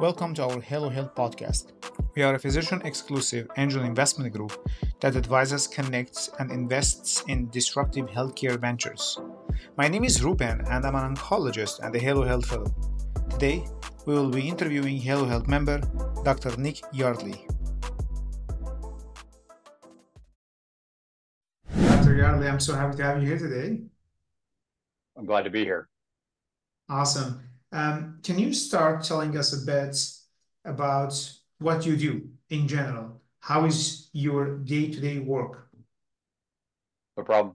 Welcome to our Hello Health podcast. We are a physician exclusive angel investment group that advises, connects, and invests in disruptive healthcare ventures. My name is Rupen and I'm an oncologist and a Hello Health fellow. Today, we will be interviewing Hello Health member Dr. Nick Yardley. Dr. Yardley, I'm so happy to have you here today. I'm glad to be here. Awesome. Can you start telling us a bit about what you do in general? How is your day-to-day work? No problem.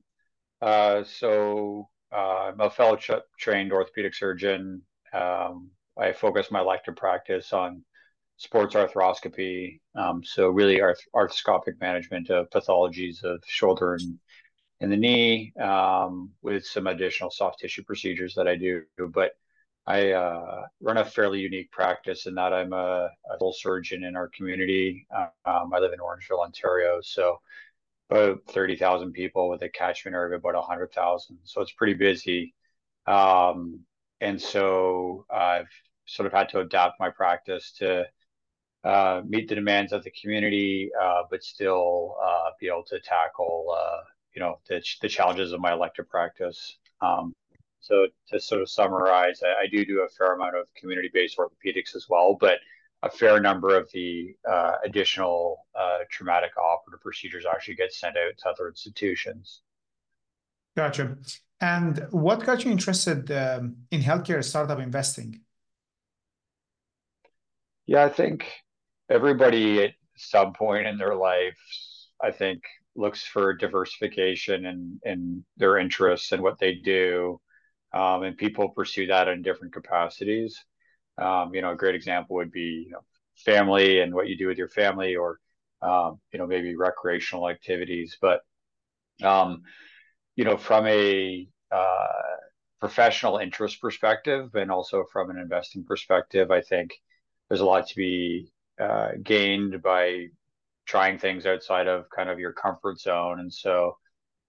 I'm a trained orthopedic surgeon. I focus my elective practice on sports arthroscopy. So really arthroscopic management of pathologies of shoulder and the knee, with some additional soft tissue procedures that I do. But I run a fairly unique practice in that I'm a full surgeon in our community. I live in Orangeville, Ontario. So about 30,000 people with a catchment area of about 100,000. So it's pretty busy. And so I've sort of had to adapt my practice to meet the demands of the community, but still be able to tackle, the challenges of my elective practice. So to sort of summarize, I do a fair amount of community-based orthopedics as well, but a fair number of the additional traumatic operative procedures actually get sent out to other institutions. Gotcha. And what got you interested in healthcare startup investing? Yeah, I think everybody at some point in their life, I think, looks for diversification in their interests and what they do. And people pursue that in different capacities. A great example would be, family and what you do with your family, or maybe recreational activities. But um, from a professional interest perspective and also from an investing perspective, I think there's a lot to be gained by trying things outside of kind of your comfort zone. And so,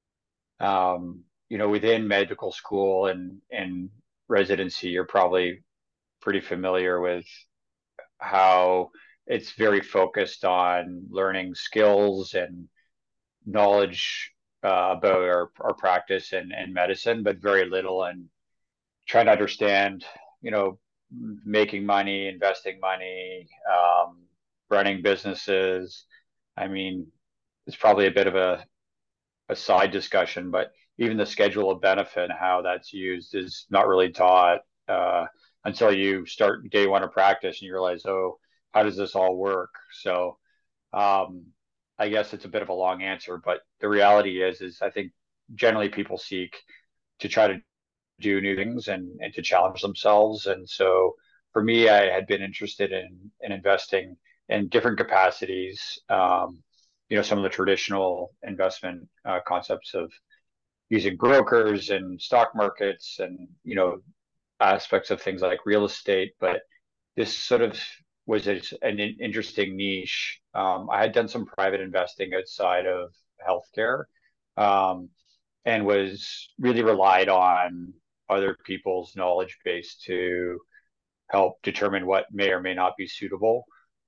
within medical school and residency, you're probably pretty familiar with how it's very focused on learning skills and knowledge about our practice and medicine, but very little in trying to understand, making money, investing money, running businesses. I mean, it's probably a bit of a side discussion, but even the schedule of benefit and how that's used is not really taught until you start day one of practice and you realize, oh, how does this all work? So um, I guess it's a bit of a long answer, but the reality is I think generally people seek to try to do new things and to challenge themselves. And so for me, I had been interested in investing in different capacities. Some of the traditional investment concepts of using brokers and stock markets and, aspects of things like real estate. But this sort of was an interesting niche. I had done some private investing outside of healthcare, um, and was really relied on other people's knowledge base to help determine what may or may not be suitable.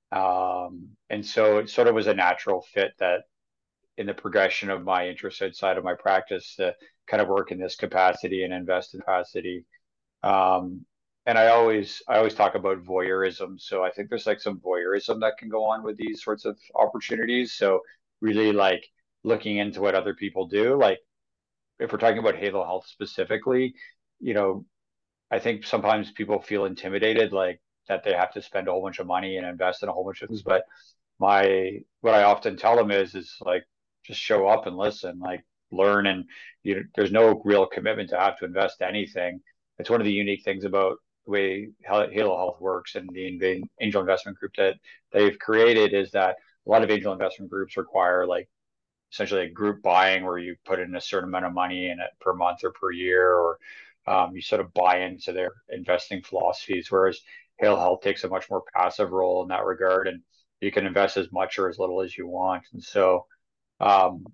And so it sort of was a natural fit that in the progression of my interests outside of my practice to kind of work in this capacity and invest in capacity. Um, and I always talk about voyeurism. So I think there's like some voyeurism that can go on with these sorts of opportunities. So really like looking into what other people do. Like if we're talking about Halo Health specifically, you know, I think sometimes people feel intimidated, like that they have to spend a whole bunch of money and invest in a whole bunch of things. But what I often tell them is like just show up and listen, like learn, and there's no real commitment to have to invest anything. It's one of the unique things about the way Halo Health works and the angel investment group that they've created is that a lot of angel investment groups require like essentially a group buying where you put in a certain amount of money in it per month or per year, or you sort of buy into their investing philosophies. Whereas Hale Health takes a much more passive role in that regard, and you can invest as much or as little as you want. And so, um,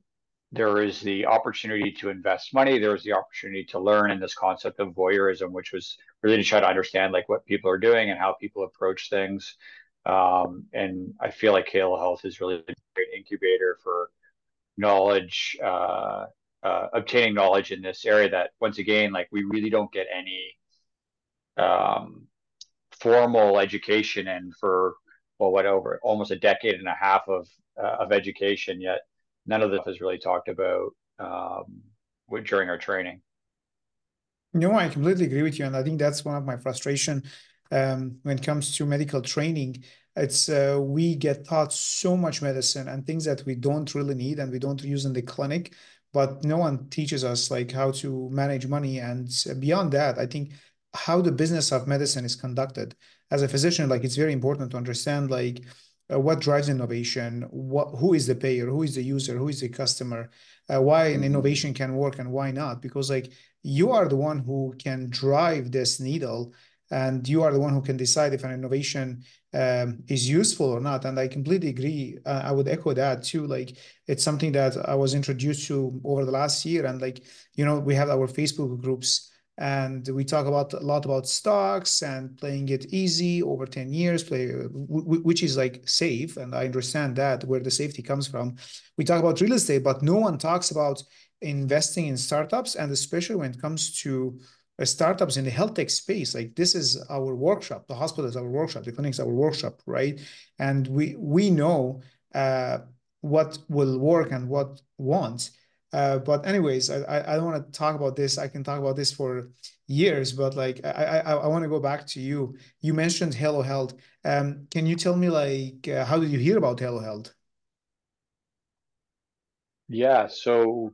there is the opportunity to invest money. There was the opportunity to learn, and this concept of voyeurism, which was really to try to understand like what people are doing and how people approach things. And I feel like Halo Health is really a great incubator for knowledge, obtaining knowledge in this area that, once again, like we really don't get any um, formal education in for, well, whatever, almost a decade and a half of education, yet none of this is really talked about during our training. No, I completely agree with you, and I think that's one of my frustration when it comes to medical training. It's we get taught so much medicine and things that we don't really need and we don't use in the clinic, but no one teaches us like how to manage money. And beyond that, I think how the business of medicine is conducted. As a physician, like it's very important to understand like what drives innovation, who is the payer, who is the user, who is the customer, why an Mm-hmm. innovation can work and why not, because like you are the one who can drive this needle and you are the one who can decide if an innovation is useful or not. And I completely agree. I would echo that too. Like it's something that I was introduced to over the last year. And like, we have our Facebook groups and we talk about a lot about stocks and playing it easy over 10 years, which is like safe. And I understand that where the safety comes from. We talk about real estate, but no one talks about investing in startups, and especially when it comes to startups in the health tech space. Like this is our workshop, the hospital is our workshop, the clinic is our workshop, right? And we know uh, what will work and what won't. But anyways, I don't want to talk about this. I can talk about this for years, but like I want to go back to you. You mentioned Halo Health. Can you tell me like how did you hear about Halo Health? Yeah, so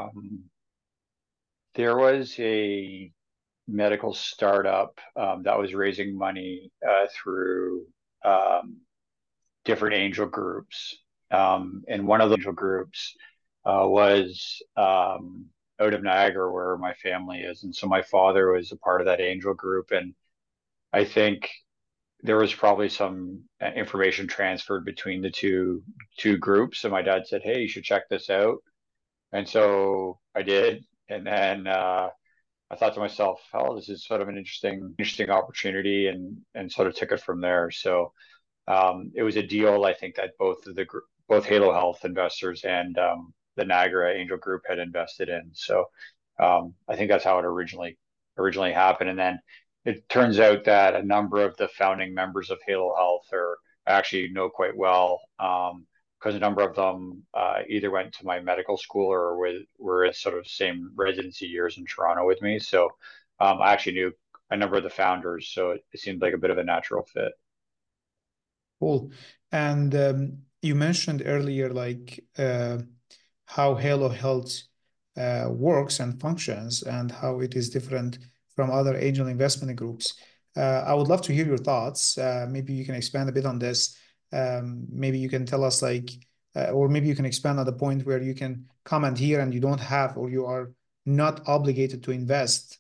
there was a medical startup that was raising money through um, different angel groups. And one of the angel groups was out of Niagara, where my family is. And so my father was a part of that angel group. And I think there was probably some information transferred between the two groups. And my dad said, "Hey, you should check this out." And so I did. And then I thought to myself, "Oh, this is sort of an interesting opportunity," and sort of took it from there. So it was a deal, I think, that both Halo Health investors and the Niagara Angel Group had invested in. So I think that's how it originally happened. And then it turns out that a number of the founding members of Halo Health are actually know quite well, because a number of them either went to my medical school or were at sort of same residency years in Toronto with me. So I actually knew a number of the founders, so it seemed like a bit of a natural fit. Cool. And you mentioned earlier, like how Halo Health works and functions, and how it is different from other angel investment groups. I would love to hear your thoughts. Maybe you can expand a bit on this. Maybe you can tell us, like, or maybe you can expand on the point where you can comment here and you don't have, or you are not obligated to invest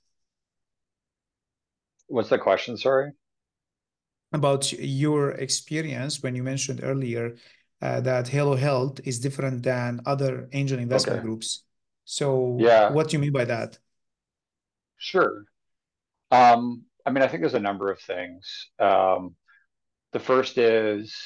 What's the question? Sorry. about your experience when you mentioned earlier that Halo Health is different than other angel investment Okay. groups. So, Yeah, what do you mean by that? sure. I mean, I think there's a number of things. The first is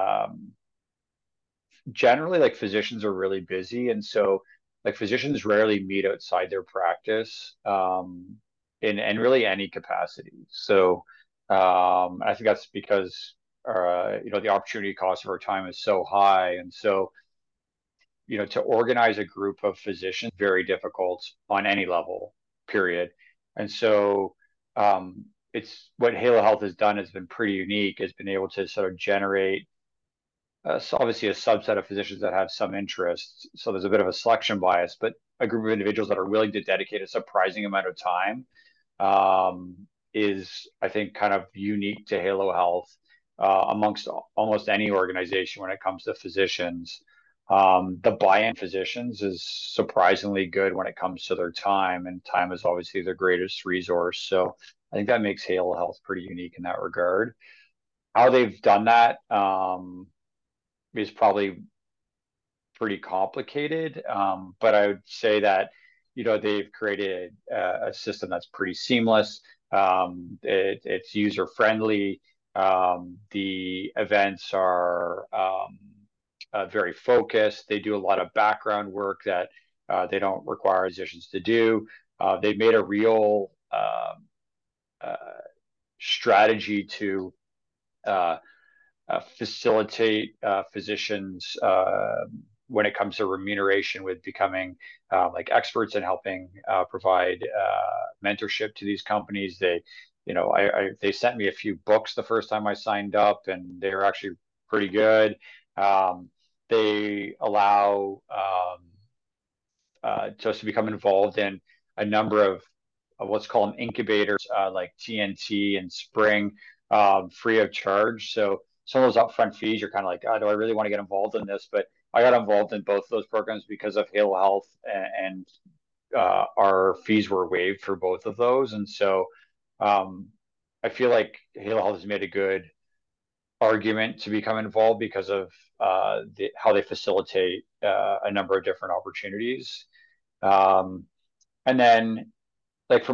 generally like physicians are really busy, and so like physicians rarely meet outside their practice in really any capacity. So I think that's because the opportunity cost of our time is so high, and so to organize a group of physicians very difficult on any level, period. And so it's what Halo Health has done has been pretty unique, has been able to sort of generate so obviously a subset of physicians that have some interest. So there's a bit of a selection bias, but a group of individuals that are willing to dedicate a surprising amount of time um, is, I think, kind of unique to Halo Health amongst almost any organization when it comes to physicians. The buy-in physicians is surprisingly good when it comes to their time, and time is obviously their greatest resource. So I think that makes Halo Health pretty unique in that regard. How they've done that is probably pretty complicated. But I would say that, they've created a system that's pretty seamless. It's user friendly. The events are very focused. They do a lot of background work that they don't require physicians to do. They've made a real uh, strategy to uh, facilitate physicians when it comes to remuneration with becoming like experts and helping provide mentorship to these companies. They sent me a few books the first time I signed up, and they were actually pretty good. They allow just to become involved in a number of what's called incubators, like TNT and Spring, free of charge. So some of those upfront fees, you're kind of like, oh, do I really want to get involved in this? But I got involved in both of those programs because of Halo Health, and our fees were waived for both of those. And so I feel like Halo Health has made a good argument to become involved because of how they facilitate a number of different opportunities. And then, like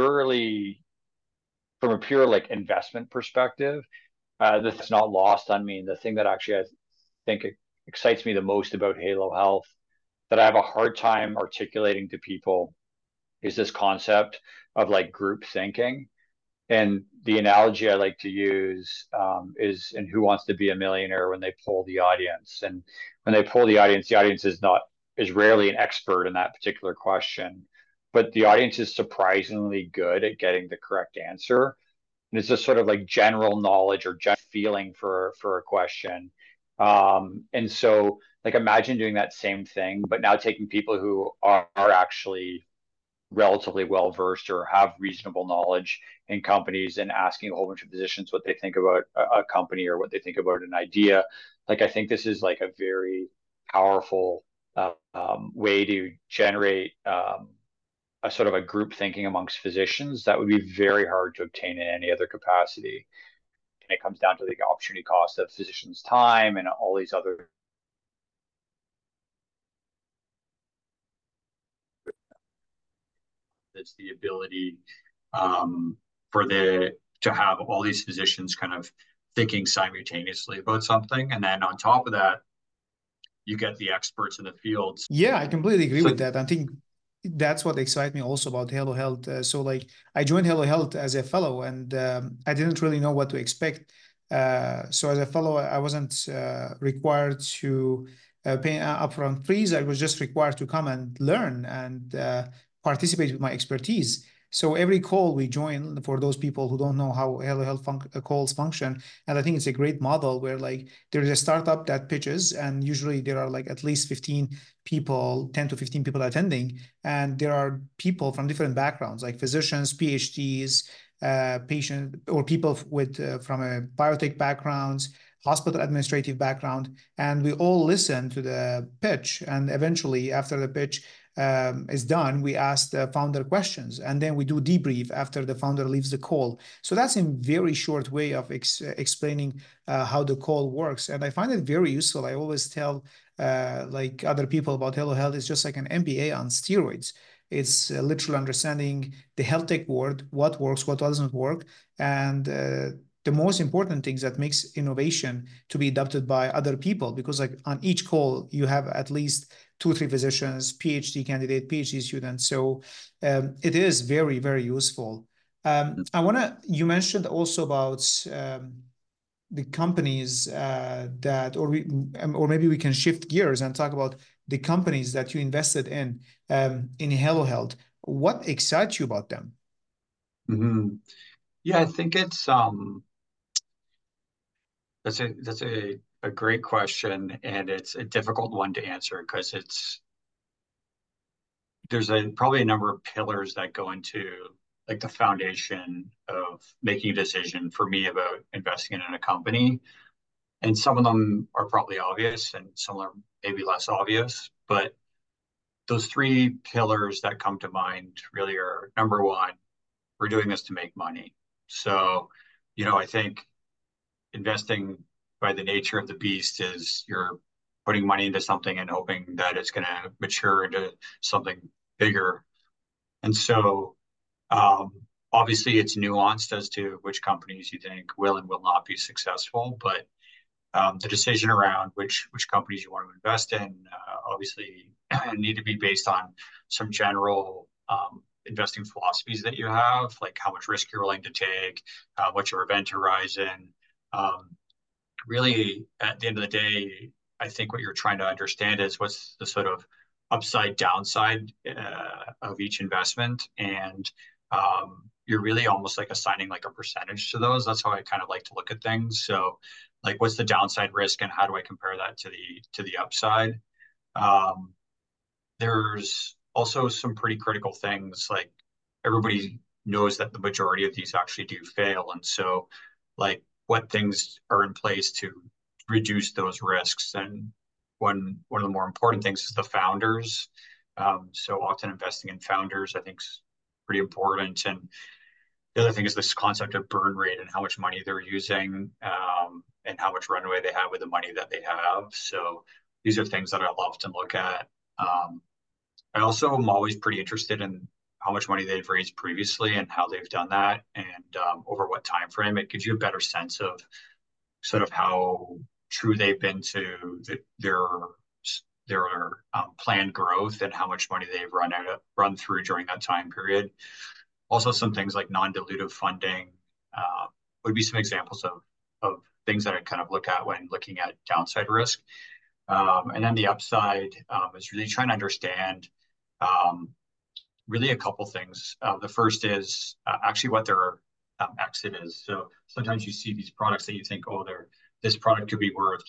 from a pure like investment perspective, that's not lost on me. The thing that actually I think excites me the most about Halo Health, that I have a hard time articulating to people, is this concept of like group thinking. And the analogy I like to use is in Who Wants to Be a Millionaire, when they poll the audience. And when they poll the audience is rarely an expert in that particular question, but the audience is surprisingly good at getting the correct answer. And it's just sort of like general knowledge or just feeling for a question. And so, like, imagine doing that same thing, but now taking people who are actually relatively well versed or have reasonable knowledge in companies, and asking a whole bunch of physicians what they think about a company or what they think about an idea. Like, I think this is like a very powerful way to generate a sort of a group thinking amongst physicians that would be very hard to obtain in any other capacity. And it comes down to the opportunity cost of physicians' time and all these other. It's the ability for to have all these physicians kind of thinking simultaneously about something, and then on top of that, you get the experts in the fields. Yeah, I completely agree with that. I think that's what excites me also about Halo Health. So like I joined Halo Health as a fellow, and I didn't really know what to expect. So as a fellow, I wasn't required to pay upfront fees. I was just required to come and learn and participate with my expertise. So every call we join, for those people who don't know how Halo Health calls function, and I think it's a great model where like there's a startup that pitches, and usually there are like at least 15 people, 10 to 15 people attending, and there are people from different backgrounds, like physicians, PhDs, patient, or people with from a biotech backgrounds, hospital administrative background, and we all listen to the pitch. And eventually, after the pitch is done, we ask the founder questions, and then we do debrief after the founder leaves the call. So that's a very short way of explaining how the call works, and I find it very useful. I always tell like other people about Halo Health is just like an MBA on steroids. It's literally understanding the health tech world, what works, what doesn't work, and the most important things that makes innovation to be adopted by other people. Because like on each call, you have at least 2, 3 physicians, PhD candidate, PhD students. So it is very, very useful. You mentioned also about the companies or maybe we can shift gears and talk about the companies that you invested in Hello Health. What excites you about them? Mm-hmm. Yeah, I think it's that's a great question, and it's a difficult one to answer because there's probably a number of pillars that go into like the foundation of making a decision for me about investing in a company. And some of them are probably obvious and some are maybe less obvious. But those three pillars that come to mind really are: number one, we're doing this to make money. So, I think investing, by the nature of the beast, is you're putting money into something and hoping that it's going to mature into something bigger. And so um, obviously it's nuanced as to which companies you think will and will not be successful, but the decision around which companies you want to invest in obviously need to be based on some general investing philosophies that you have, like how much risk you're willing to take, what's your event horizon. Um, Really, at the end of the day, I think what you're trying to understand is what's the sort of upside downside of each investment, and you're really almost like assigning like a percentage to those. That's how I kind of like to look at things. So, like, what's the downside risk, and how do I compare that to the upside? Um, there's also some pretty critical things, like everybody knows that the majority of these actually do fail, and so like what things are in place to reduce those risks. And one of the more important things is the founders. So often investing in founders, I think, is pretty important. And the other thing is this concept of burn rate and how much money they're using, and how much runway they have with the money that they have. So these are things that I'll often look at. Um, I also am always pretty interested in how much money they've raised previously and how they've done that, and over what time frame. It gives you a better sense of sort of how true they've been to their planned growth and how much money they've run through during that time period. Also, some things like non-dilutive funding uh, would be some examples of things that I kind of look at when looking at downside risk. And then the upside is really trying to understand um, really a couple things. The first is actually what their exit is. So sometimes you see these products that you think, oh, this product could be worth,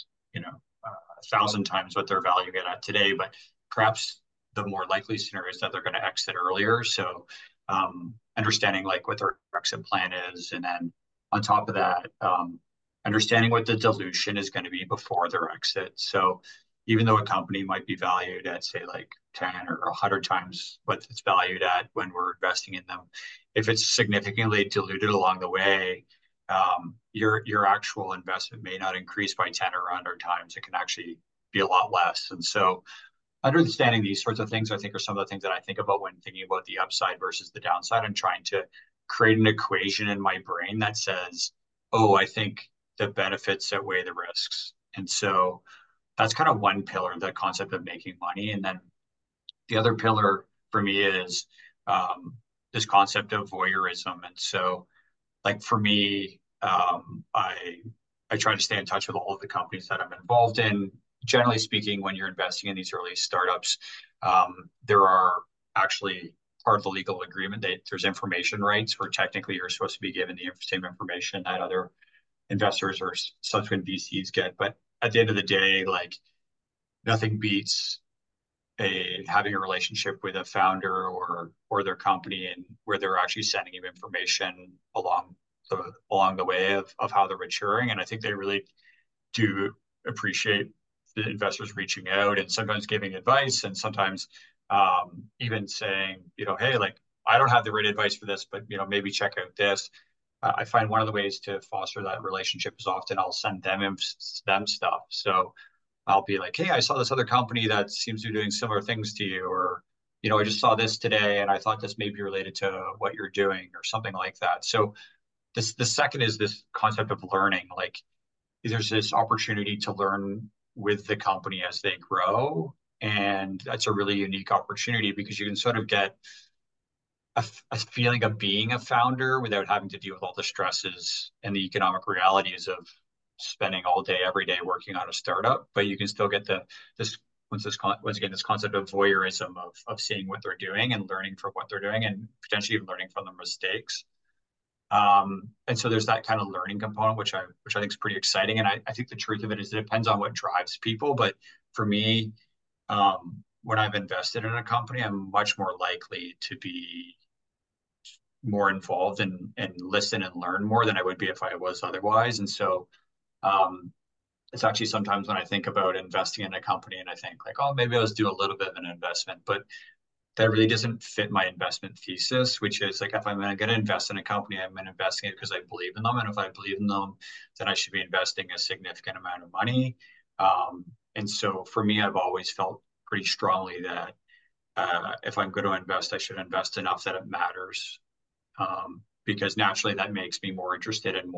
1,000 times what they're valuing it at today, but perhaps the more likely scenario is that they're going to exit earlier. So understanding like what their exit plan is, and then on top of that, understanding what the dilution is going to be before their exit. So even though a company might be valued at say like 10 or 100 times what it's valued at when we're investing in them, if it's significantly diluted along the way, your actual investment may not increase by 10 or 100 times. It can actually be a lot less. And so understanding these sorts of things, I think, are some of the things that I think about when thinking about the upside versus the downside, and trying to create an equation in my brain that says, oh, I think the benefits outweigh the risks. And so that's kind of one pillar, the concept of making money. And then the other pillar for me is this concept of voyeurism. And so, like for me, I try to stay in touch with all of the companies that I'm involved in. Generally speaking, when you're investing in these early startups, there are actually part of the legal agreement that there's information rights where technically you're supposed to be given the same information that other investors or subsequent VCs get. But at the end of the day, like nothing beats having a relationship with a founder or their company, and where they're actually sending you information along the way of how they're maturing. And I think they really do appreciate the investors reaching out and sometimes giving advice, and sometimes even saying, hey, like I don't have the right advice for this, but maybe check out this. I find one of the ways to foster that relationship is often I'll send them stuff. So I'll be like, hey, I saw this other company that seems to be doing similar things to you, or I just saw this today and I thought this may be related to what you're doing, or something like that. So the second is this concept of learning. Like there's this opportunity to learn with the company as they grow, and that's a really unique opportunity because you can sort of get a feeling of being a founder without having to deal with all the stresses and the economic realities of spending all day every day working on a startup. But you can still get this once again this concept of voyeurism of seeing what they're doing and learning from what they're doing, and potentially even learning from their mistakes. And so there's that kind of learning component, which I think is pretty exciting. And I think the truth of it is it depends on what drives people. But for me, when I've invested in a company, I'm much more likely to be more involved and listen and learn more than I would be if I was otherwise. And so it's actually sometimes when I think about investing in a company and I think like, oh, maybe I'll just do a little bit of an investment, but that really doesn't fit my investment thesis, which is like, if I'm going to invest in a company, I'm going to invest in it because I believe in them. And if I believe in them, then I should be investing a significant amount of money. And so for me, I've always felt pretty strongly that if I'm going to invest, I should invest enough that it matters, because naturally that makes me more interested and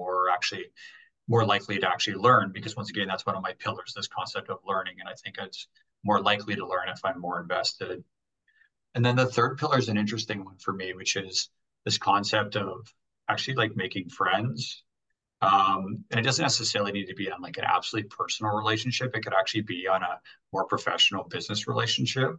more likely to actually learn. Because once again, that's one of my pillars, this concept of learning, and I think it's more likely to learn if I'm more invested. And then the third pillar is an interesting one for me, which is this concept of actually like making friends. And it doesn't necessarily need to be on like an absolutely personal relationship. It could actually be on a more professional business relationship.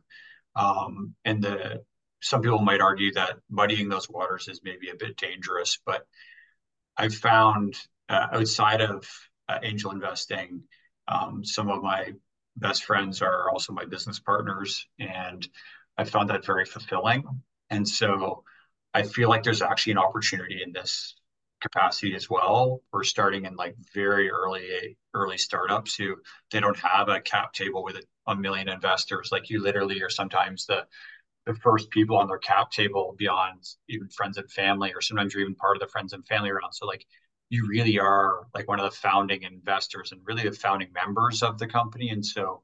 And some people might argue that muddying those waters is maybe a bit dangerous, but I've found outside of angel investing, some of my best friends are also my business partners, and I found that very fulfilling. And so I feel like there's actually an opportunity in this capacity as well. We're starting in like very early startups who they don't have a cap table with a million investors. Like you literally are sometimes the first people on their cap table beyond even friends and family, or sometimes you're even part of the friends and family around. So like you really are like one of the founding investors and really the founding members of the company. And so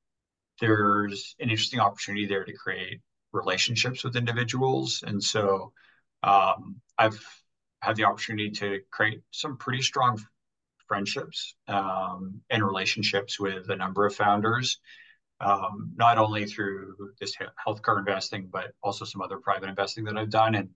there's an interesting opportunity there to create relationships with individuals. And so I've had the opportunity to create some pretty strong friendships and relationships with a number of founders, not only through this healthcare investing, but also some other private investing that I've done. And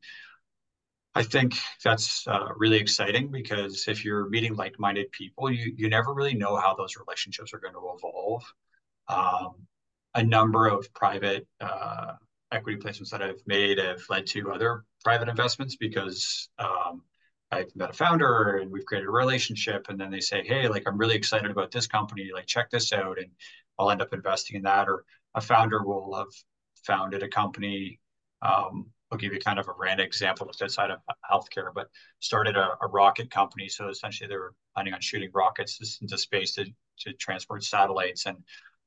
I think that's really exciting because if you're meeting like-minded people, you never really know how those relationships are going to evolve. Um, a number of private equity placements that I've made have led to other private investments because I've met a founder and we've created a relationship, and then they say, "Hey, like I'm really excited about this company. Like check this out," and I'll end up investing in that. Or a founder will have founded a company. I'll give you kind of a random example outside of healthcare, but started a rocket company. So essentially, they were planning on shooting rockets into space to transport satellites, and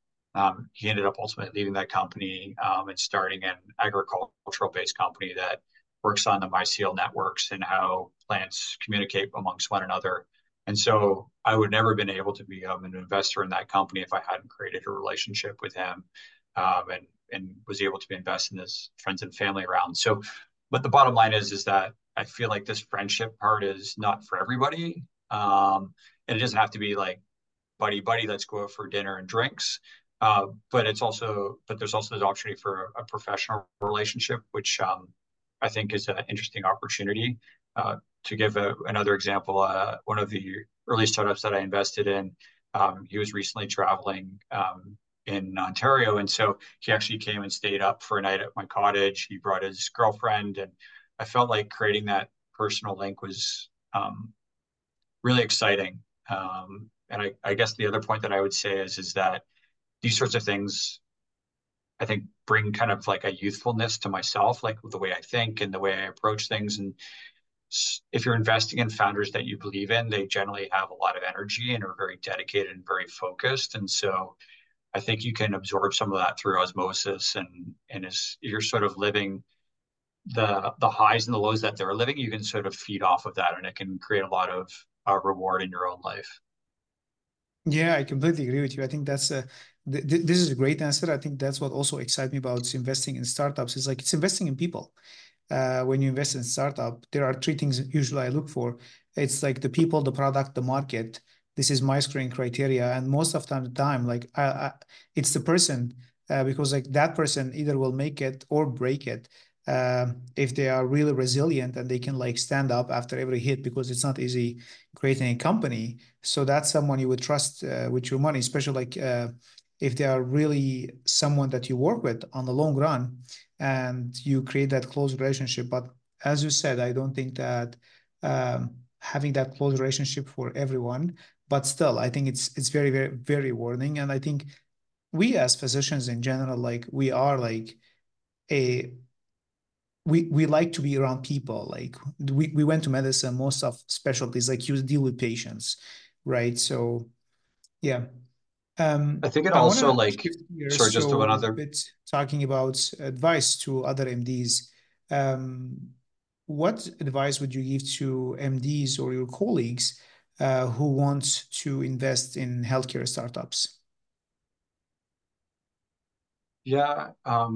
he ended up ultimately leaving that company and starting an agricultural-based company that works on the mycelial networks and how plants communicate amongst one another. And so I would never have been able to be an investor in that company if I hadn't created a relationship with him, and was able to be invested in his friends and family around. So, but the bottom line is that I feel like this friendship part is not for everybody. And it doesn't have to be like buddy, let's go out for dinner and drinks. But there's also the opportunity for a professional relationship, which I think is an interesting opportunity. To give another example, one of the early startups that I invested in, he was recently traveling in Ontario, and so he actually came and stayed up for a night at my cottage. He brought his girlfriend, and I felt like creating that personal link was really exciting. And I guess the other point that I would say is that these sorts of things, I think, bring kind of like a youthfulness to myself, like the way I think and the way I approach things. And if you're investing in founders that you believe in, they generally have a lot of energy and are very dedicated and very focused. And so I think you can absorb some of that through osmosis, and as you're sort of living the highs and the lows that they're living, you can sort of feed off of that, and it can create a lot of reward in your own life. Yeah, I completely agree with you. I think that's this is a great answer. I think that's what also excites me about investing in startups is like it's investing in people. When you invest in startup, there are three things usually I look for. It's like the people, the product, the market. This is my screening criteria, and most of the time, like it's the person, because like that person either will make it or break it. If they are really resilient and they can like stand up after every hit, because it's not easy creating a company. So that's someone you would trust with your money, especially like if they are really someone that you work with on the long run and you create that close relationship. But as you said, I don't think that having that close relationship for everyone, but still, I think it's very, very, very rewarding. And I think we as physicians in general, like we are like a we like to be around people. Like we went to medicine, most of specialties, like you deal with patients, right? So yeah. I think it I want also to like, shift sorry, gears. just to one So a other. bit talking about advice to other MDs. Um, what advice would you give to MDs or your colleagues who want to invest in healthcare startups? Yeah.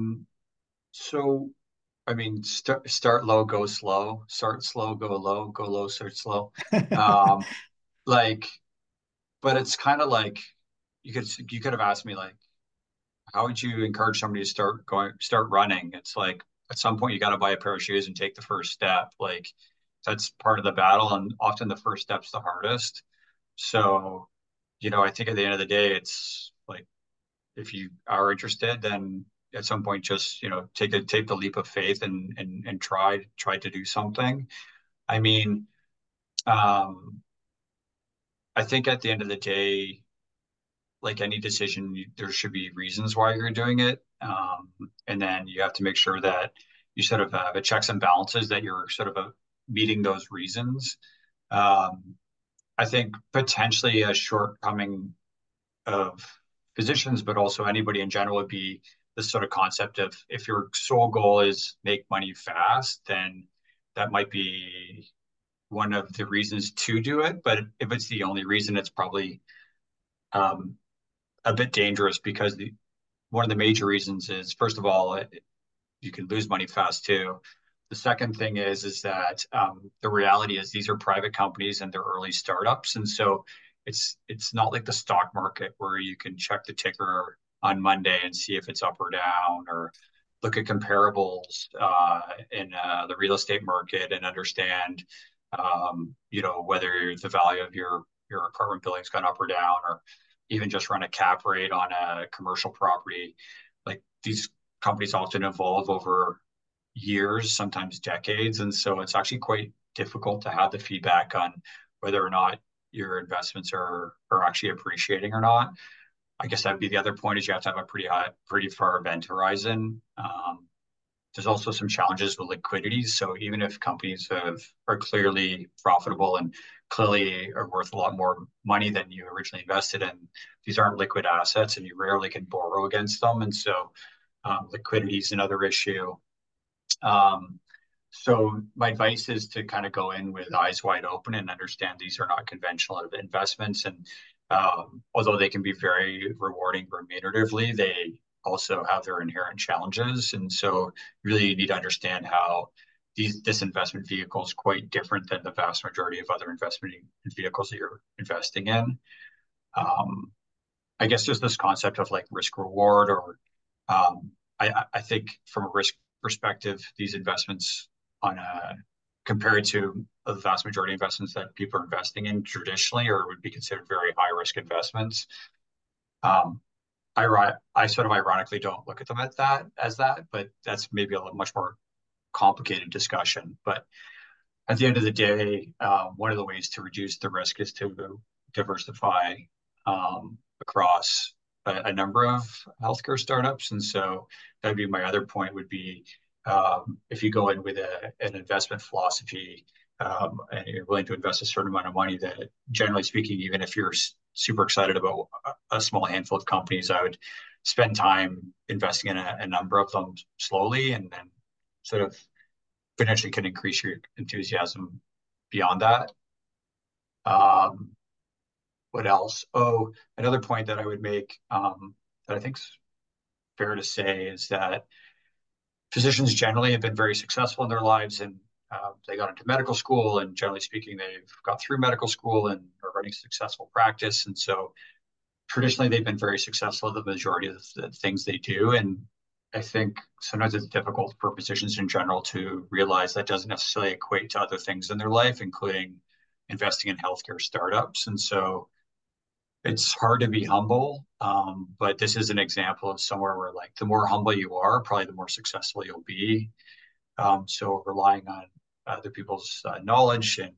So I mean, start low, go slow. Start slow, go low, start slow. Um, like, but it's kind of like you could have asked me like, how would you encourage somebody to start running? It's like at some point you got to buy a pair of shoes and take the first step. Like that's part of the battle, and often the first step's the hardest. So, I think at the end of the day, it's like if you are interested, then at some point just, take the leap of faith and try to do something. I mean, um, I think at the end of the day, like any decision, there should be reasons why you're doing it. And then you have to make sure that you sort of have a checks and balances that you're sort of meeting those reasons. Um, I think potentially a shortcoming of physicians, but also anybody in general would be this sort of concept of if your sole goal is make money fast, then that might be one of the reasons to do it. But if it's the only reason, it's probably um, a bit dangerous because one of the major reasons is, first of all, you can lose money fast too. The second thing is that the reality is these are private companies and they're early startups, and so it's not like the stock market where you can check the ticker on Monday and see if it's up or down, or look at comparables in the real estate market and understand, whether the value of your apartment building's gone up or down, or even just run a cap rate on a commercial property. Like these companies often evolve over years, sometimes decades. And so it's actually quite difficult to have the feedback on whether or not your investments are actually appreciating or not. I guess that'd be the other point is you have to have a pretty far event horizon. There's also some challenges with liquidity. So even if companies are clearly profitable and clearly are worth a lot more money than you originally invested in, these aren't liquid assets and you rarely can borrow against them. And so liquidity is another issue. Um, so my advice is to kind of go in with eyes wide open and understand these are not conventional investments. And although they can be very rewarding remuneratively, they also have their inherent challenges. And so really you need to understand how this investment vehicle is quite different than the vast majority of other investment vehicles that you're investing in. Um, I guess just this concept of like risk reward or I think from a risk perspective, these investments on a compared to the vast majority of investments that people are investing in traditionally or would be considered very high risk investments. Um, I sort of ironically don't look at them as that, but that's maybe a much more complicated discussion. But at the end of the day, one of the ways to reduce the risk is to diversify across a number of healthcare startups. And so that'd be my other point would be if you go in with an investment philosophy and you're willing to invest a certain amount of money, that generally speaking, even if you're super excited about a small handful of companies, I would spend time investing in a number of them slowly and then sort of potentially can increase your enthusiasm beyond that. Um, what else? Oh, another point that I would make that I think is fair to say is that physicians generally have been very successful in their lives and they got into medical school and generally speaking, they've got through medical school and are running successful practice. And so traditionally they've been very successful at the majority of the things they do. And I think sometimes it's difficult for physicians in general to realize that doesn't necessarily equate to other things in their life, including investing in healthcare startups. And so it's hard to be humble, but this is an example of somewhere where like the more humble you are, probably the more successful you'll be. So relying on other people's knowledge and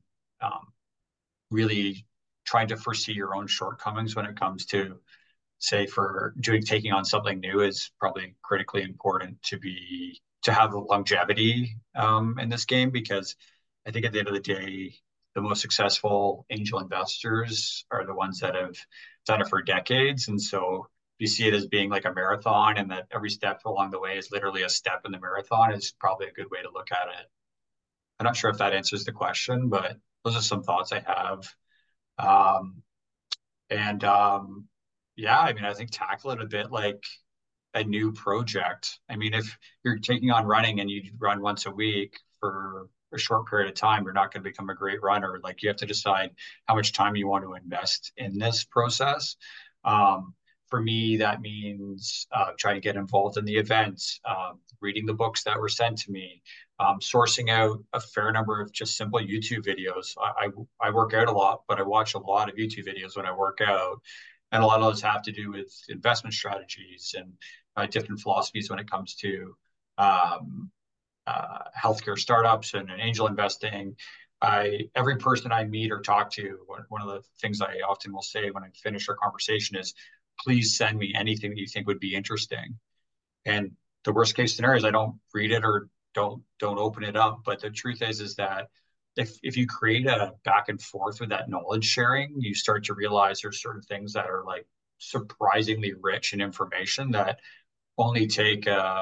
really trying to foresee your own shortcomings when it comes to, say, for taking on something new is probably critically important to have longevity in this game because I think at the end of the day, the most successful angel investors are the ones that have done it for decades. And so you see it as being like a marathon and that every step along the way is literally a step in the marathon is probably a good way to look at it. I'm not sure if that answers the question, but those are some thoughts I have. Um, and yeah, I mean, I think tackle it a bit like a new project. I mean, if you're taking on running and you run once a week for a short period of time, you're not going to become a great runner. Like you have to decide how much time you want to invest in this process. For me, that means trying to get involved in the events, reading the books that were sent to me, sourcing out a fair number of just simple YouTube videos. I work out a lot, but I watch a lot of YouTube videos when I work out. And a lot of those have to do with investment strategies and different philosophies when it comes to um, healthcare startups and angel investing. Every person I meet or talk to, one of the things I often will say when I finish our conversation is, please send me anything that you think would be interesting. And the worst case scenario is I don't read it or don't open it up. But the truth is that if you create a back and forth with that knowledge sharing, you start to realize there's certain things that are like surprisingly rich in information that only take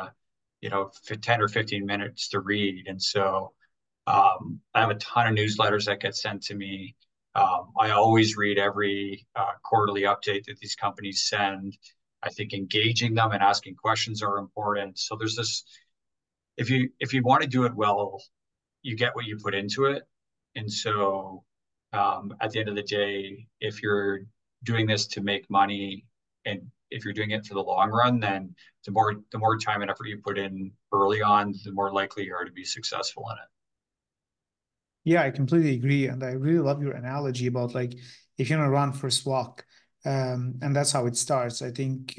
10 or 15 minutes to read. And so I have a ton of newsletters that get sent to me. I always read every quarterly update that these companies send. I think engaging them and asking questions are important. So there's this, if you want to do it well, you get what you put into it. And so at the end of the day, if you're doing this to make money and if you're doing it for the long run, then the more time and effort you put in early on, the more likely you are to be successful in it. Yeah, I completely agree. And I really love your analogy about like if you're gonna run first walk, and that's how it starts. I think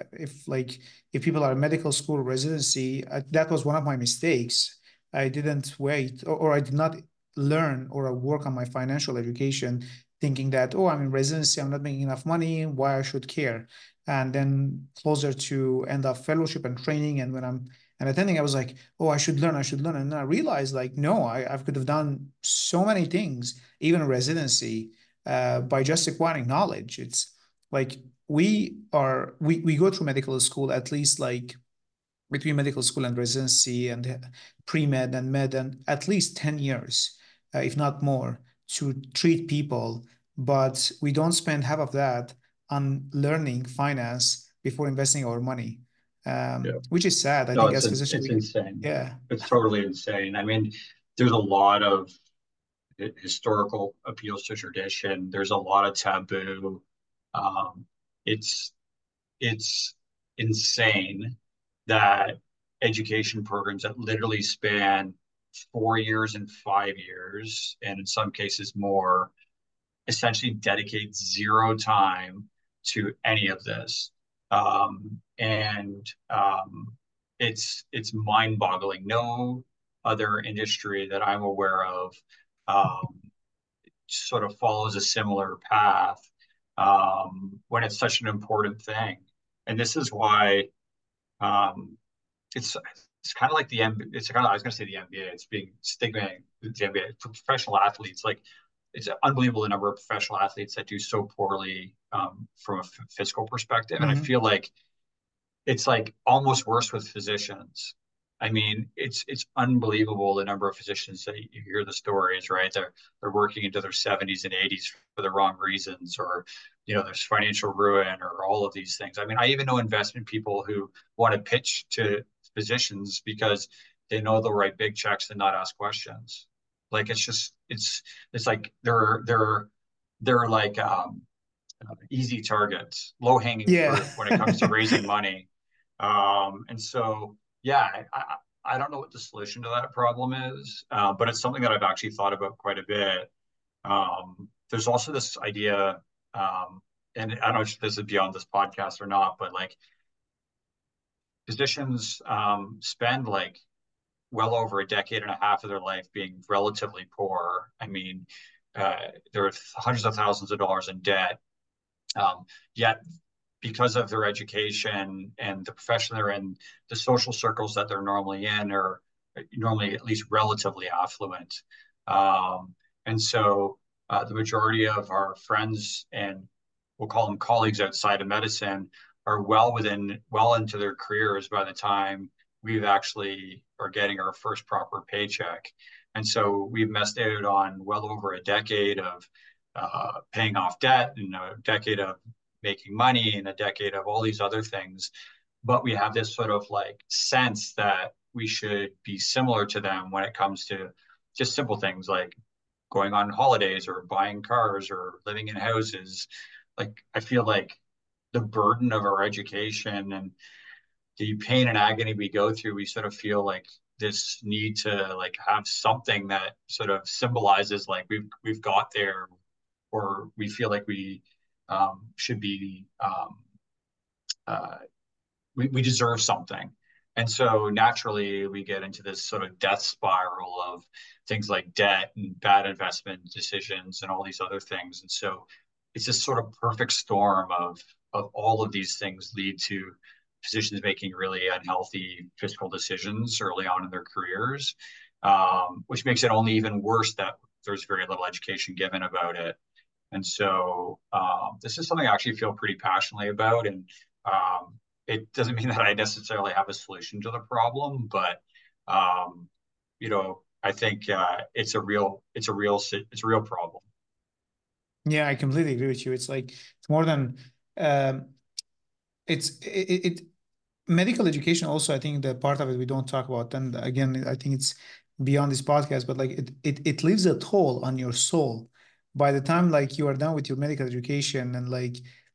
if people are in medical school residency, that was one of my mistakes. I didn't wait or I did not learn or work on my financial education thinking that, oh, I'm in residency, I'm not making enough money, why I should care. And then closer to end of fellowship and training, and when I'm and attending, I was like, oh, I should learn, I should learn. And then I realized like, no, I could have done so many things, even residency, by just acquiring knowledge. It's like we go through medical school at least like between medical school and residency and pre-med and med and at least 10 years, if not more, to treat people. But we don't spend half of that on learning finance before investing our money, Yeah. which is sad. I No, think as physicians, it's insane. yeah. It's totally insane. I mean, there's a lot of historical appeals to tradition. There's a lot of taboo. Um, it's it's insane that education programs that literally span 4 years and 5 years, and in some cases more, essentially dedicate zero time to any of this. And it's mind-boggling. No other industry that I'm aware of um, sort of follows a similar path when it's such an important thing. And this is why um, it's kind of like the it's kind of I was going to say the NBA. It's being stigmatized the NBA for professional athletes. Like it's unbelievable the number of professional athletes that do so poorly from a physical perspective. And I Mhm. feel like it's like almost worse with physicians. I mean, it's unbelievable the number of physicians that you hear the stories, right? They're working into their 70s and 80s for the wrong reasons, or there's financial ruin, or all of these things. I mean, I even know investment people who want to pitch to physicians because they know they'll write big checks and not ask questions. Like it's like they're like easy targets, low hanging Yeah. fruit when it comes to raising money. And so, yeah, I don't know what the solution to that problem is, but it's something that I've actually thought about quite a bit. There's also this idea, and I don't know if this is beyond this podcast or not, but like physicians spend like well over a decade and a half of their life being relatively poor. I mean, there are hundreds of thousands of dollars in debt. Yet, because of their education and the profession they're in, the social circles that they're normally in are normally at least relatively affluent. And so the majority of our friends and we'll call them colleagues outside of medicine are well into their careers by the time we've actually are getting our first proper paycheck. And so we've missed out on well over a decade of paying off debt and a decade of making money and a decade of all these other things but we have this sort of like sense that we should be similar to them when it comes to just simple things like going on holidays or buying cars or living in houses. Like I feel like the burden of our education and the pain and agony we go through, we sort of feel like this need to like have something that sort of symbolizes like we've got there, or we feel like we should be uh, we deserve something. And so naturally, we get into this sort of death spiral of things like debt and bad investment decisions and all these other things. And so it's this sort of perfect storm of all of these things lead to physicians making really unhealthy fiscal decisions early on in their careers, which makes it only even worse that there's very little education given about it. And so this is something I actually feel pretty passionately about. And um, it doesn't mean that I necessarily have a solution to the problem, but um, I think it's a real problem. Yeah, I completely agree with you. It's like it's more than um, it medical education also. I think the part of it we don't talk about, and again I think it's beyond this podcast, but like it leaves a toll on your soul by the time like you are done with your medical education, and like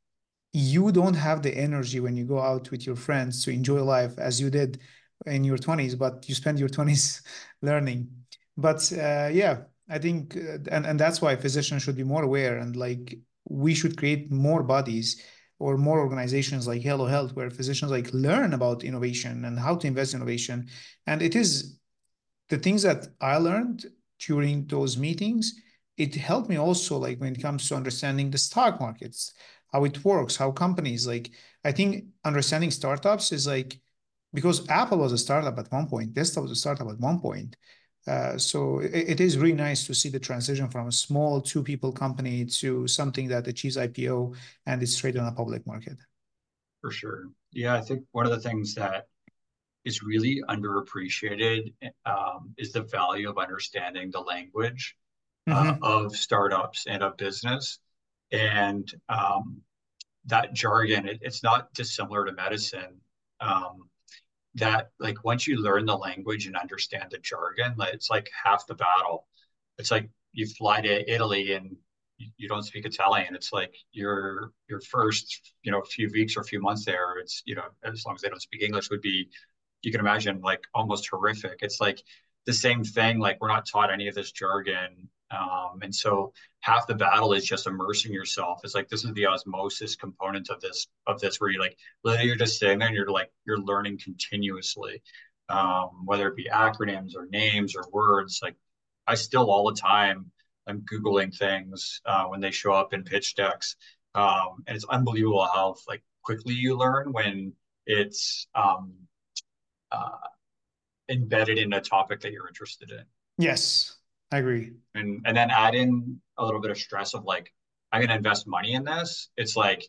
you don't have the energy when you go out with your friends to enjoy life as you did in your 20s, but you spend your 20s learning. But yeah, I think, and that's why physicians should be more aware, and like we should create more bodies or more organizations like Hello Health, where physicians like learn about innovation and how to invest in innovation. And it is the things that I learned during those meetings, it helped me also like when it comes to understanding the stock markets, how it works, how companies like I think understanding startups is like because Apple was a startup at one point, Tesla was a startup at one point. So it is really nice to see the transition from a small two people company to something that achieves IPO and is traded on a public market. For sure. Yeah, I think one of the things that is really underappreciated is the value of understanding the language Mm-hmm. of startups and of business. And that jargon, it's not dissimilar to medicine. Um, that like once you learn the language and understand the jargon, like, it's like half the battle. It's like you fly to Italy and you don't speak Italian. It's like your first few weeks or few months there. It's as long as they don't speak English would be, you can imagine, like almost horrific. It's like the same thing. Like we're not taught any of this jargon, and so half the battle is just immersing yourself. It's like this is the osmosis component of this where you like literally you're just sitting there and you're learning continuously, whether it be acronyms or names or words. Like I still all the time I'm googling things when they show up in pitch decks, and it's unbelievable how like quickly you learn when it's uh, embedded in a topic that you're interested in. Yes, I agree. And then add in a little bit of stress of like, I'm going to invest money in this. It's like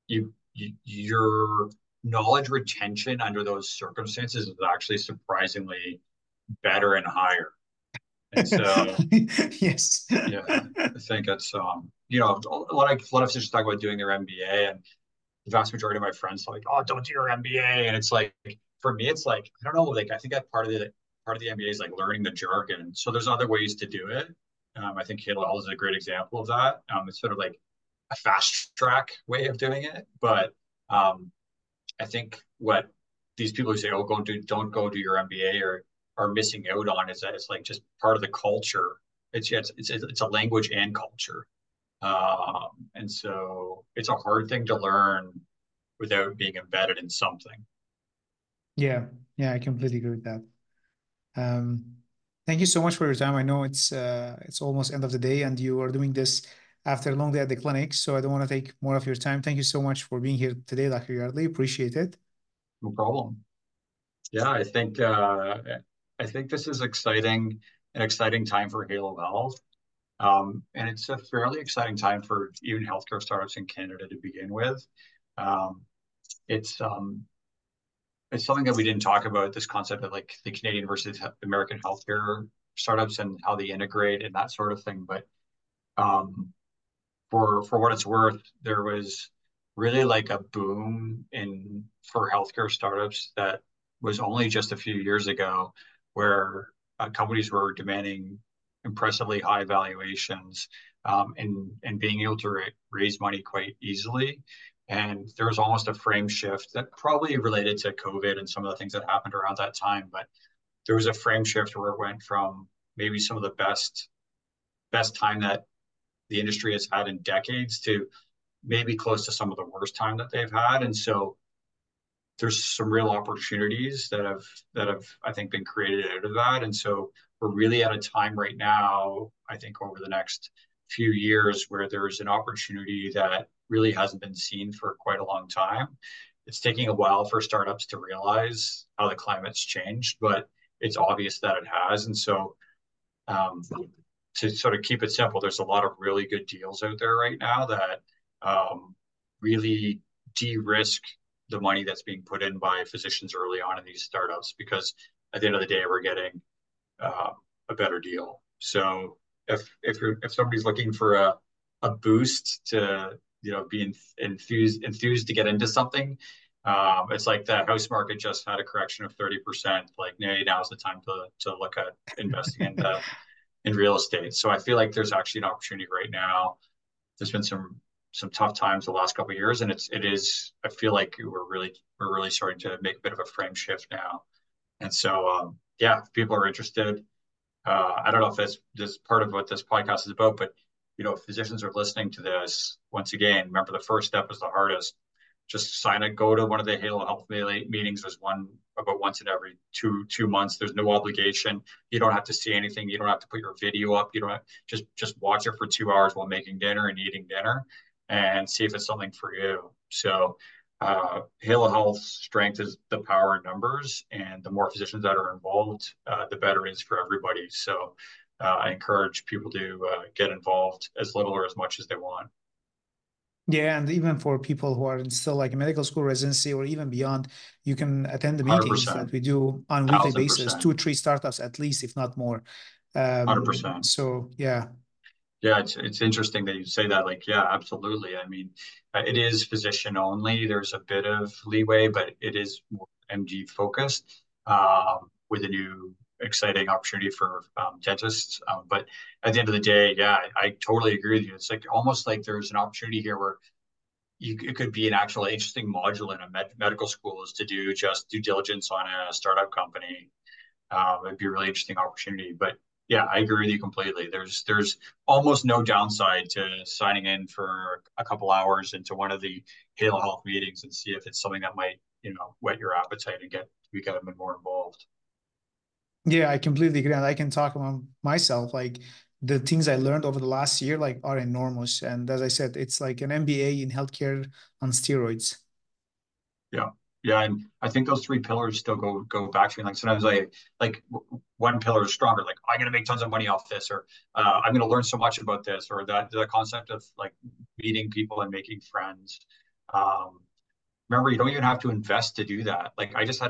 your knowledge retention under those circumstances is actually surprisingly better and higher. And so, Yes. yeah, I think it's a lot of students talk about doing their MBA, and the vast majority of my friends are like, oh, don't do your MBA. And it's like, for me, it's like, I don't know, like, I think that part of the MBA is like learning the jargon. So there's other ways to do it. I think Halo is a great example of that. It's sort of like a fast track way of doing it. But I think what these people who say, oh, don't go do your MBA or are missing out on is that it's like just part of the culture. It's a language and culture. And so it's a hard thing to learn without being embedded in something. Yeah, yeah, I completely agree with that. Um, Thank you so much for your time. I know it's almost end of the day, and you are doing this after a long day at the clinic, so I don't want to take more of your time. Thank you so much for being here today, Dr. Yardley. Appreciate it. No problem. Yeah, I think this is an exciting time for Halo Health. And it's a fairly exciting time for even healthcare startups in Canada to begin with. Um, it's it's something that we didn't talk about, this concept of like the Canadian versus American healthcare startups and how they integrate and that sort of thing. But um, for what it's worth, there was really like a boom for healthcare startups that was only just a few years ago, where companies were demanding impressively high valuations, and being able to raise money quite easily. And there was almost a frame shift that probably related to COVID and some of the things that happened around that time. But there was a frame shift where it went from maybe some of the best time that the industry has had in decades to maybe close to some of the worst time that they've had. And so there's some real opportunities that have I think been created out of that. And so we're really at a time right now, I think over the next few years, where there's an opportunity that really hasn't been seen for quite a long time. It's taking a while for startups to realize how the climate's changed, but it's obvious that it has. And so um, to sort of keep it simple, there's a lot of really good deals out there right now that really de-risk the money that's being put in by physicians early on in these startups, because at the end of the day, we're getting uh, a better deal. So if somebody's looking for a boost to be enthused to get into something, it's like the house market just had a correction of 30%. Like now's the time to look at investing in real estate. So I feel like there's actually an opportunity right now. There's been some tough times the last couple of years, and it is. I feel like we're really starting to make a bit of a frame shift now. And so yeah, if people are interested. I don't know if this part of what this podcast is about, but if physicians are listening to this, once again, remember the first step is the hardest. Just sign it. Go to one of the Halo Health meetings. There's one about once in every two months. There's no obligation. You don't have to see anything. You don't have to put your video up. You don't have, just watch it for 2 hours while making dinner and eating dinner, and see if it's something for you. So Halo Health's strength is the power in numbers, and the more physicians that are involved, the better it is for everybody. So I encourage people to get involved as little or as much as they want. Yeah, and even for people who are still like medical school residency or even beyond, you can attend the meetings that 100%, we do on a weekly basis, 1,000%, 2 3 startups at least, if not more. 100%. So yeah. Yeah, it's interesting that you say that. Like, yeah, absolutely. I mean, it is physician only. There's a bit of leeway, but it is more MD focused, with a new exciting opportunity for dentists. But at the end of the day, yeah, I totally agree with you. It's like almost like there's an opportunity here where it could be an actual interesting module in a medical school is to do just due diligence on a startup company. It'd be a really interesting opportunity. But yeah, I agree with you completely. There's almost no downside to signing in for a couple hours into one of the Halo Health meetings and see if it's something that might whet your appetite and get a bit more involved. Yeah, I completely agree. And I can talk about myself. Like the things I learned over the last year, like are enormous. And as I said, it's like an MBA in healthcare on steroids. Yeah. Yeah, and I think those three pillars still go back to me. Like sometimes one pillar is stronger. Like I'm gonna make tons of money off this, or I'm gonna learn so much about this, or that the concept of like meeting people and making friends. Um, Remember, you don't even have to invest to do that. Like I just had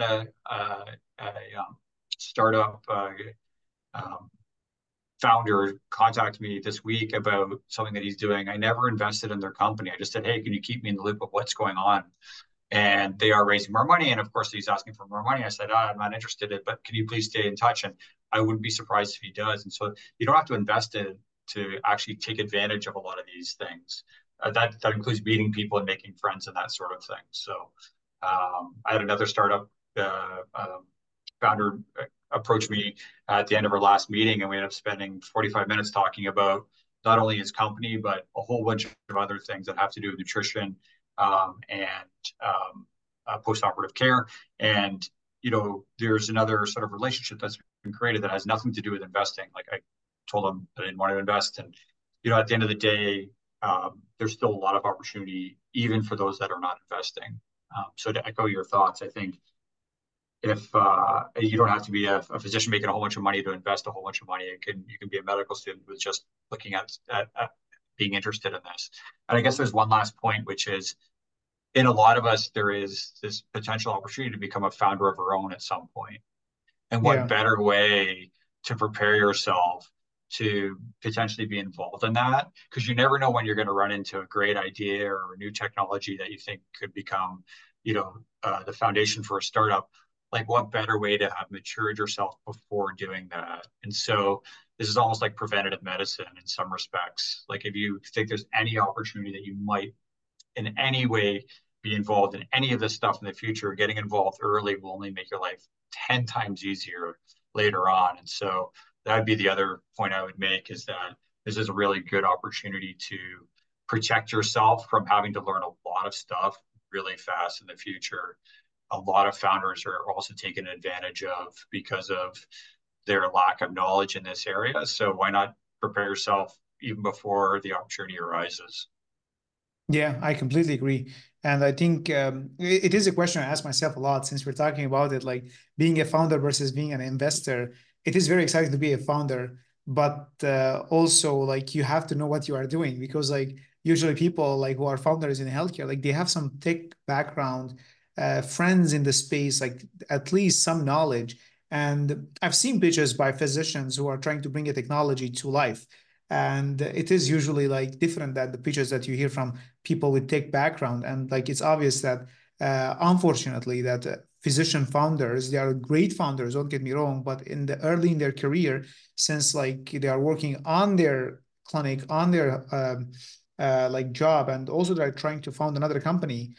a startup um, founder contact me this week about something that he's doing. I never invested in their company. I just said, hey, can you keep me in the loop of what's going on? And they are raising more money. And of course, he's asking for more money. I said, I'm not interested in it, but can you please stay in touch? And I wouldn't be surprised if he does. And so you don't have to invest in to actually take advantage of a lot of these things. That includes meeting people and making friends and that sort of thing. So I had another startup founder approach me at the end of our last meeting, and we ended up spending 45 minutes talking about not only his company, but a whole bunch of other things that have to do with nutrition and post-operative care. And, there's another sort of relationship that's been created that has nothing to do with investing. Like I told him that I didn't want to invest. And, at the end of the day, there's still a lot of opportunity, even for those that are not investing. So to echo your thoughts, I think if you don't have to be a physician making a whole bunch of money to invest a whole bunch of money, you can be a medical student with just looking at being interested in this. And I guess there's one last point, which is in a lot of us, there is this potential opportunity to become a founder of our own at some point. And what Yeah. better way to prepare yourself to potentially be involved in that, because you never know when you're going to run into a great idea or a new technology that you think could become, the foundation for a startup. Like, what better way to have matured yourself before doing that? And so this is almost like preventative medicine in some respects. Like, if you think there's any opportunity that you might in any way be involved in any of this stuff in the future, getting involved early will only make your life 10 times easier later on. And so that would be the other point I would make, is that this is a really good opportunity to protect yourself from having to learn a lot of stuff really fast in the future. A lot of founders are also taken advantage of because of their lack of knowledge in this area. So why not prepare yourself even before the opportunity arises? Yeah, I completely agree. And I think it is a question I ask myself a lot since we're talking about it, like being a founder versus being an investor. It is very exciting to be a founder, but also like you have to know what you are doing, because like usually people like who are founders in healthcare, like they have some tech background, friends in the space, like at least some knowledge. And I've seen pitches by physicians who are trying to bring a technology to life. And it is usually like different than the pitches that you hear from people with tech background. And like it's obvious that unfortunately that physician founders, they are great founders, don't get me wrong, but in the early in their career, since like they are working on their clinic, on their like job, and also they're trying to found another company,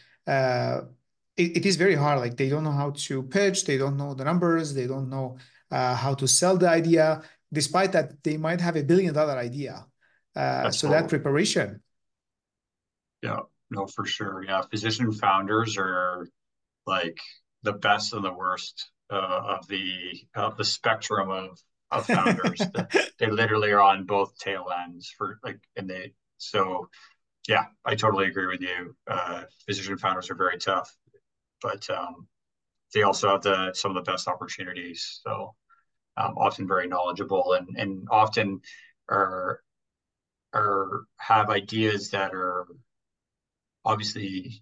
it is very hard. Like they don't know how to pitch, they don't know the numbers, they don't know how to sell the idea, despite that they might have $1 billion idea. That's So that totally. preparation. Yeah, no, for sure. Yeah, physician founders are like the best and the worst of the spectrum of founders. They literally are on both tail ends for like, and they so yeah, I totally agree with you. Physician founders are very tough, but they also have some of the best opportunities. So often very knowledgeable and often are have ideas that are obviously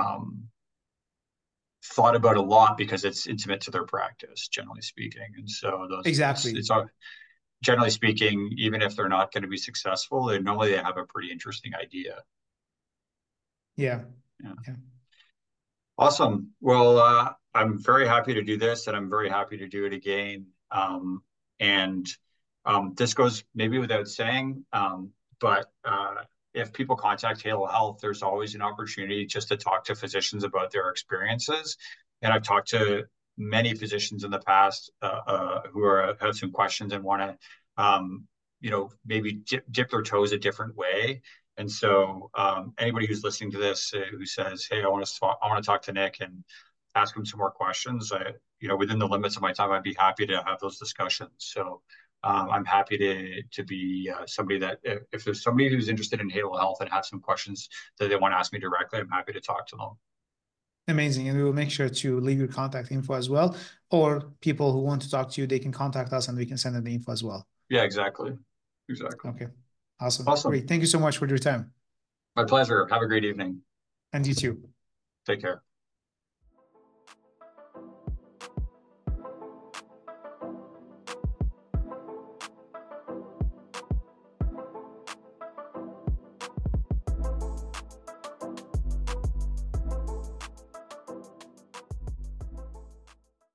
thought about a lot because it's intimate to their practice, generally speaking. And so those Exactly. it's generally speaking, even if they're not going to be successful, they have a pretty interesting idea. Yeah. Yeah. Yeah. Awesome. Well, I'm very happy to do this, and I'm very happy to do it again. And this goes maybe without saying, but if people contact Halo Health, there's always an opportunity just to talk to physicians about their experiences. And I've talked to many physicians in the past who have some questions and want to, maybe dip their toes a different way. And so anybody who's listening to this who says, "Hey, I want to talk to Nick and ask him some more questions," within the limits of my time, I'd be happy to have those discussions. So I'm happy to be somebody that if there's somebody who's interested in Halo Health and have some questions that they want to ask me directly, I'm happy to talk to them. Amazing. And we will make sure to leave your contact info as well. Or people who want to talk to you, they can contact us and we can send them the info as well. Yeah, exactly. Exactly. Okay. Awesome. Awesome. Great. Thank you so much for your time. My pleasure. Have a great evening. And you too. Take care.